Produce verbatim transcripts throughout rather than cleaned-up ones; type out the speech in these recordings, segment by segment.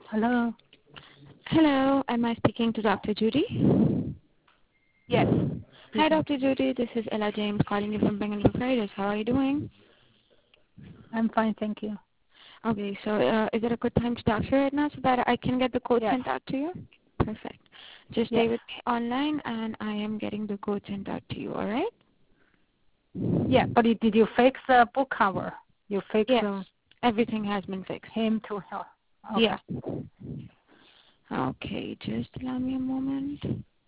Hello. Hello, am I speaking to Doctor Judy? Yes. Hi, Speaking. Doctor Judy. This is Ella James calling you from Bangalore, Fridays. How are you doing? I'm fine, thank you. Okay, so uh, is it a good time to talk to you right now so that I can get the code Yes. sent out to you? Perfect. Just Yes. stay with me online, and I am getting the code sent out to you. All right? Yeah, but it, did you fix the book cover? You fix Yes, um, everything has been fixed. him to help. Okay. Yeah. Okay, just allow me a moment.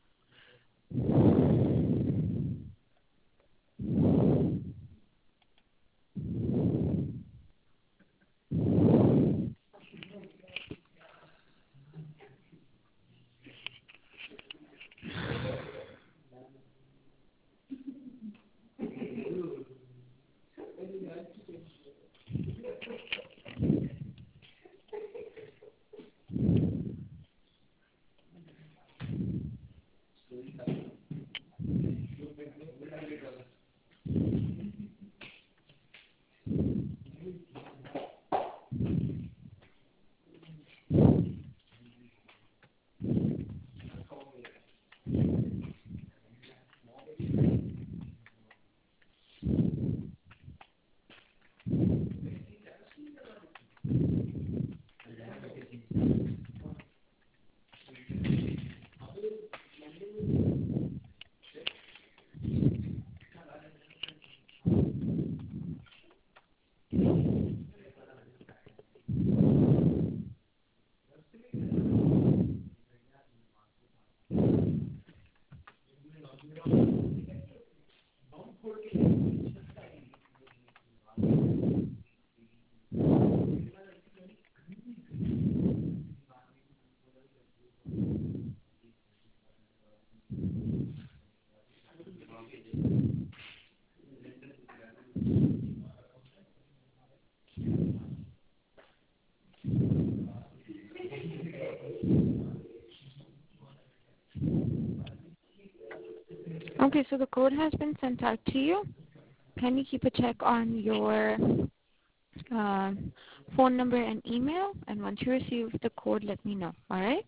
Okay, so the code has been sent out to you. Can you keep a check on your uh, phone number and email? And once you receive the code, let me know. All right?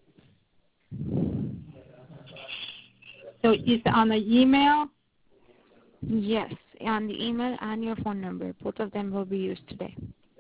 So it's on the email. Yes, on the email and your phone number. Both of them will be used today.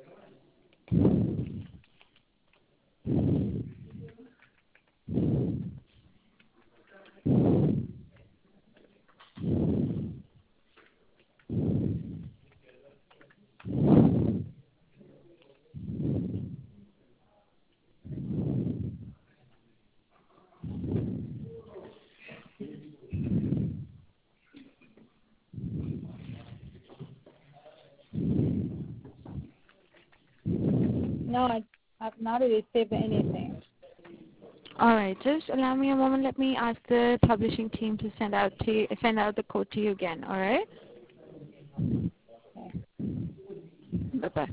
No, I, I've not received anything. All right, just allow me a moment. Let me ask the publishing team to send out to you, send out the code to you again. All right? Okay. Bye bye.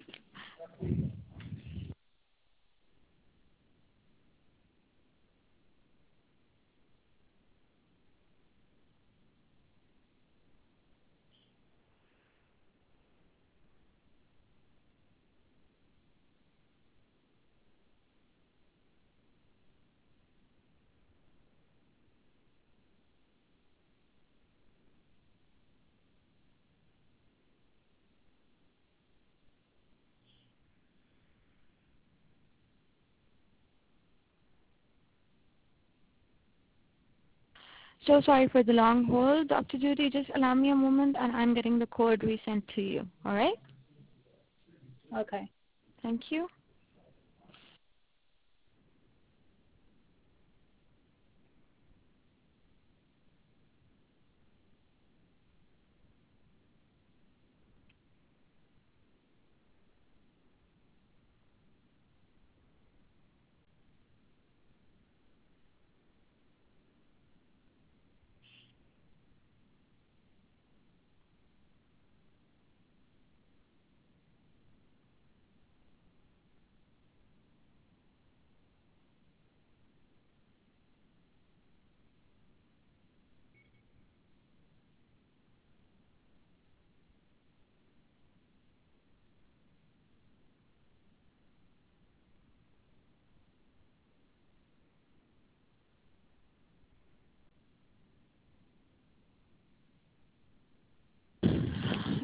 So sorry for the long hold, Doctor Judy. Just allow me a moment, and I'm getting the code resent to you. All right? Okay. Thank you.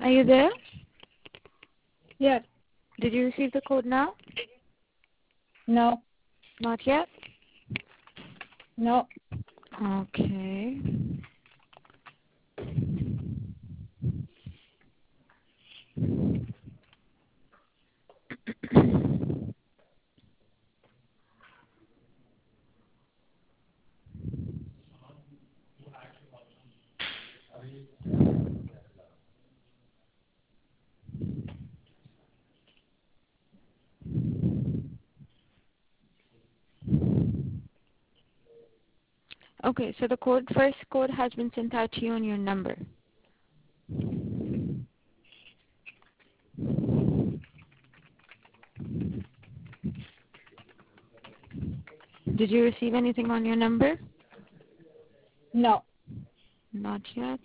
Are you there? Yes. Did you receive the code now? No. Not yet? No. Okay. Okay, so the code first code has been sent out to you on your number. Did you receive anything on your number? No. Not yet.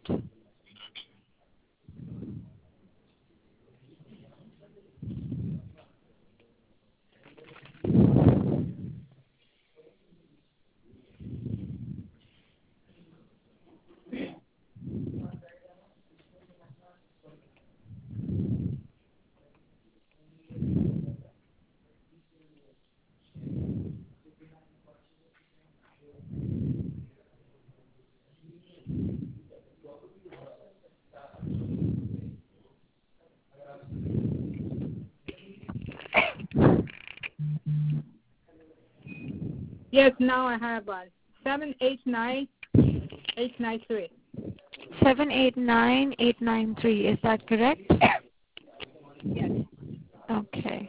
Yes, now I have uh, seven eight nine eight nine three. seven eight nine eight nine three, is that correct? Yes. Okay.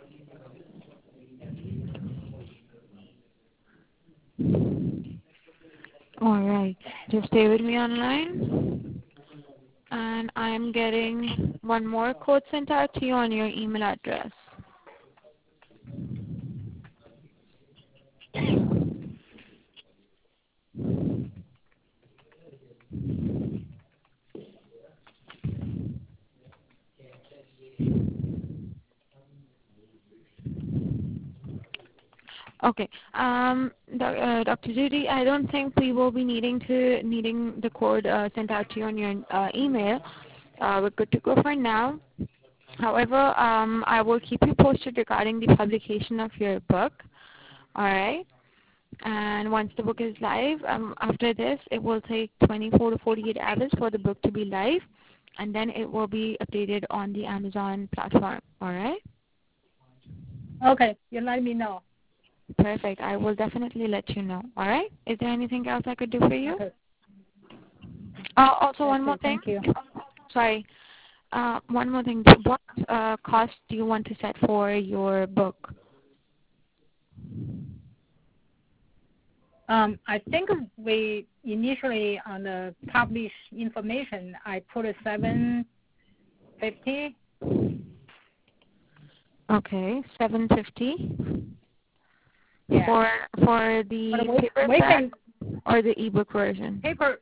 All right. Just stay with me online. And I'm getting one more code sent out to you on your email address. Okay. Um, doc, uh, Doctor Judy, I don't think we will be needing to needing the code uh, sent out to you on your uh, email. Uh, we're good to go for now. However, um, I will keep you posted regarding the publication of your book. All right. And once the book is live, um, after this, it will take twenty-four to forty-eight hours for the book to be live, and then it will be updated on the Amazon platform. All right? Okay, you let me know. Perfect. I will definitely let you know. All right? Is there anything else I could do for you? Okay. Uh, also, That's one more it. thing. Thank you. Sorry. Uh, one more thing. What uh, cost do you want to set for your book? Um, I think we initially on the published information, I put a seven fifty. Okay, seven fifty. Yeah. For for the But we, we paperback can or the ebook version? paper.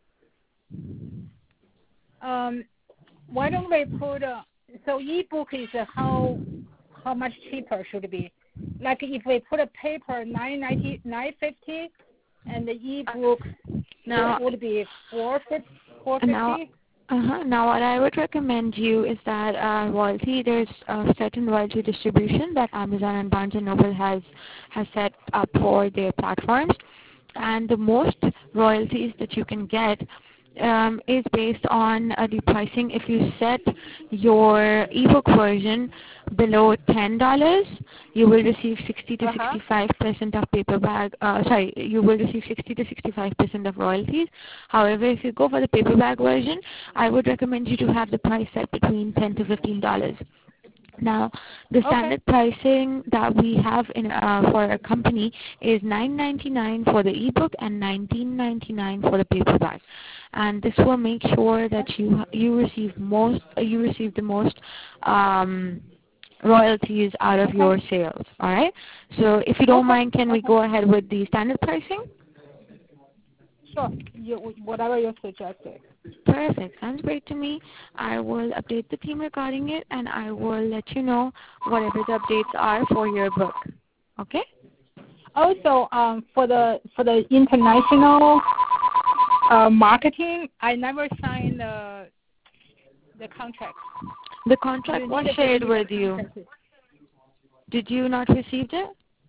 Um, why don't we put uh, so ebook is uh, how how much cheaper should it be? Like if we put a paper nine ninety nine fifty, and the ebook Now, would be four fifty. Four now, fifty. uh-huh. Now, what I would recommend you is that uh, royalty. There's a certain royalty distribution that Amazon and Barnes and Noble has has set up for their platforms, and the most royalties that you can get um, is based on uh, the pricing. If you set your ebook version below ten dollars, you will receive sixty to Uh-huh. sixty-five percent of paperback. Uh, sorry, you will receive sixty to sixty-five percent of royalties. However, if you go for the paperback version, I would recommend you to have the price set between ten to fifteen dollars. Now, the standard Okay. pricing that we have in uh, for a company is nine ninety-nine for the ebook and nineteen ninety-nine for the paperback, and this will make sure that you you receive most you receive the most um, royalties out of Okay. your sales. All right. So, if you don't Okay. mind, can we Okay. go ahead with the standard pricing? Sure. You, whatever you suggested. Perfect. Sounds great to me. I will update the team regarding it, and I will let you know whatever the updates are for your book. Okay? Also, um, for the for the international uh, marketing, I never signed a the contract. The contract was shared with you. Did you not receive it?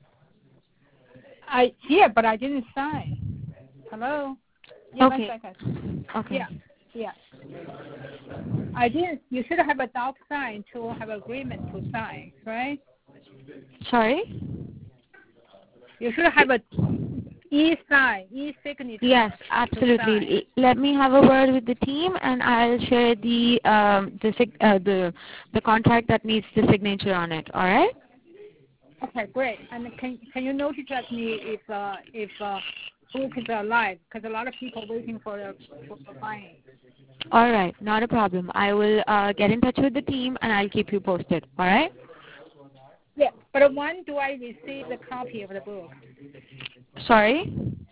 I yeah, but I didn't sign. Hello? Yeah, okay. one second. Okay. Yeah, yeah. I didn't. You should have a doc sign to have agreement to sign, right? Sorry? You should have a e-sign, e-signature. Yes, absolutely. Let me have a word with the team, and I'll share the um, the sig- uh, the the contract that needs the signature on it. All right? Okay, great. And can can you notify me if uh, if uh, book is alive? Because a lot of people waiting for the for buying. All right, not a problem. I will uh, get in touch with the team, and I'll keep you posted. All right? Yeah, but when do I receive the copy of the book? Sorry?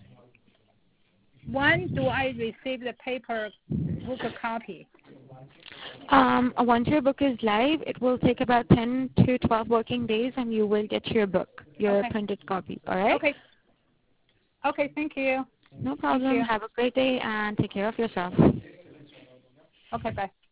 When do I receive the paper book copy? Um, once your book is live, it will take about ten to twelve working days, and you will get your book, your okay. printed copy. All right? Okay. Okay, thank you. No problem. You. Have a great day, and take care of yourself. Okay, bye.